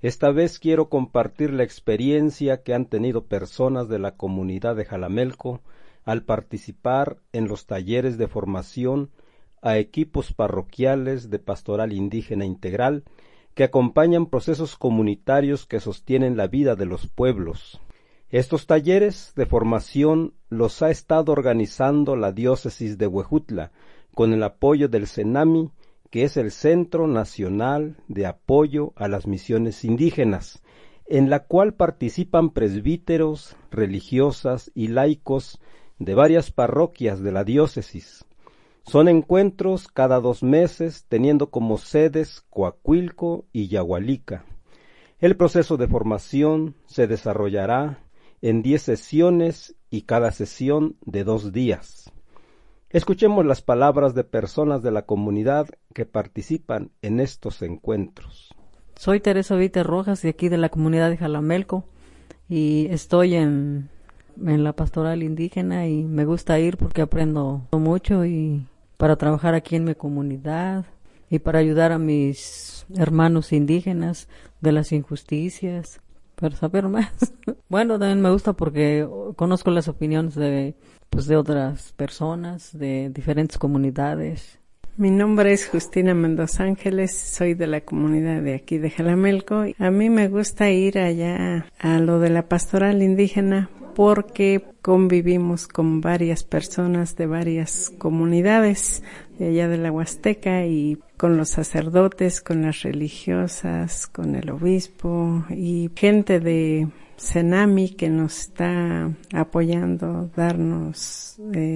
Esta vez quiero compartir la experiencia que han tenido personas de la comunidad de Jalamelco al participar en los talleres de formación a equipos parroquiales de pastoral indígena integral que acompañan procesos comunitarios que sostienen la vida de los pueblos. Estos talleres de formación los ha estado organizando la diócesis de Huejutla con el apoyo del CENAMI, que es el Centro Nacional de Apoyo a las Misiones Indígenas, en la cual participan presbíteros, religiosas y laicos de varias parroquias de la diócesis. Son encuentros cada 2 meses, teniendo como sedes Coahuilco y Yahualica. El proceso de formación se desarrollará en 10 sesiones y cada sesión de 2 días. Escuchemos las palabras de personas de la comunidad que participan en estos encuentros. Soy Teresa Vite Rojas, de aquí de la comunidad de Jalamelco, y estoy en la pastoral indígena y me gusta ir porque aprendo mucho y para trabajar aquí en mi comunidad y para ayudar a mis hermanos indígenas de las injusticias, para saber más. Bueno, también me gusta porque conozco las opiniones de otras personas, de diferentes comunidades. Mi nombre es Justina Mendoza Ángeles, soy de la comunidad de aquí de Jalamelco. A mí me gusta ir allá a lo de la pastoral indígena porque convivimos con varias personas de varias comunidades de allá de la Huasteca y con los sacerdotes, con las religiosas, con el obispo y gente de CENAMI que nos está apoyando, darnos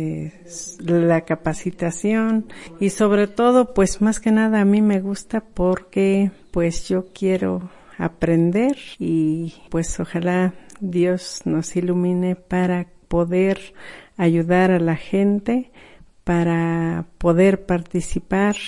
la capacitación y sobre todo, pues más que nada a mí me gusta porque pues yo quiero aprender y pues ojalá Dios nos ilumine para poder ayudar a la gente, para poder participar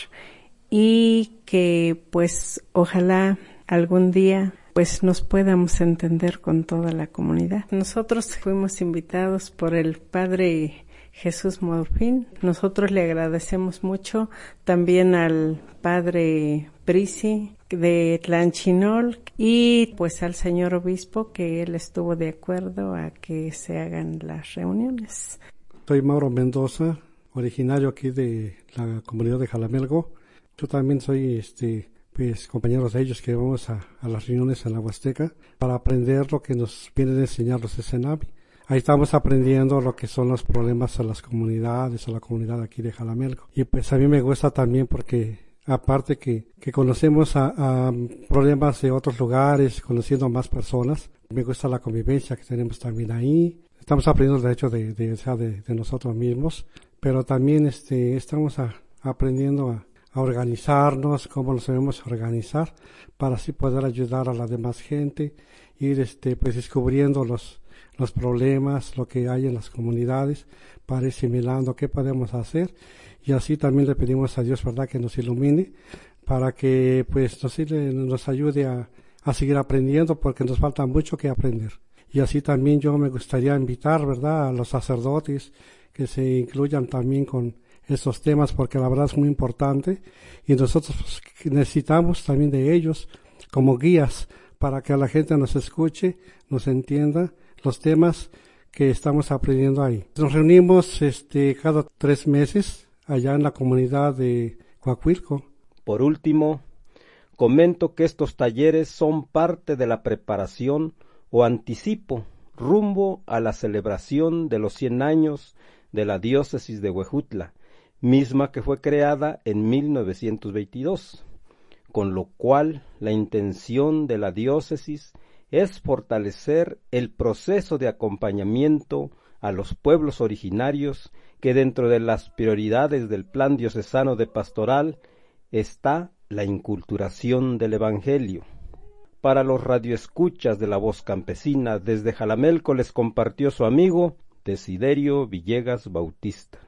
y que pues ojalá algún día pues nos podamos entender con toda la comunidad. Nosotros fuimos invitados por el Padre Jesús Morfín. Nosotros le agradecemos mucho también al Padre Prisi de Tlanchinol y pues al señor obispo que él estuvo de acuerdo a que se hagan las reuniones. Soy Mauro Mendoza, originario aquí de la comunidad de Jalamelco. Yo también soy pues compañeros de ellos que vamos a las reuniones en la Huasteca para aprender lo que nos vienen a enseñar los CENAMI. Ahí estamos aprendiendo lo que son los problemas a las comunidades, a la comunidad aquí de Jalamelco. Y pues a mí me gusta también porque aparte que conocemos a problemas de otros lugares, conociendo a más personas, me gusta la convivencia que tenemos también ahí. Estamos aprendiendo de hecho de nosotros mismos, pero también estamos aprendiendo a organizarnos, cómo nos debemos organizar para así poder ayudar a la demás gente, ir pues descubriendo los problemas, lo que hay en las comunidades, para ir asimilando qué podemos hacer y así también le pedimos a Dios, ¿verdad?, que nos ilumine para que pues nos ayude a seguir aprendiendo porque nos falta mucho que aprender. Y así también yo me gustaría invitar, ¿verdad?, a los sacerdotes que se incluyan también con estos temas porque la verdad es muy importante y nosotros necesitamos también de ellos como guías para que la gente nos escuche, nos entienda los temas que estamos aprendiendo ahí. Nos reunimos cada 3 meses allá en la comunidad de Coahuilco. Por último, comento que estos talleres son parte de la preparación o anticipo rumbo a la celebración de los 100 años de la diócesis de Huejutla, misma que fue creada en 1922, con lo cual la intención de la diócesis es fortalecer el proceso de acompañamiento a los pueblos originarios que dentro de las prioridades del Plan Diocesano de Pastoral está la inculturación del Evangelio. Para los radioescuchas de la Voz Campesina, desde Jalamelco les compartió su amigo Desiderio Villegas Bautista.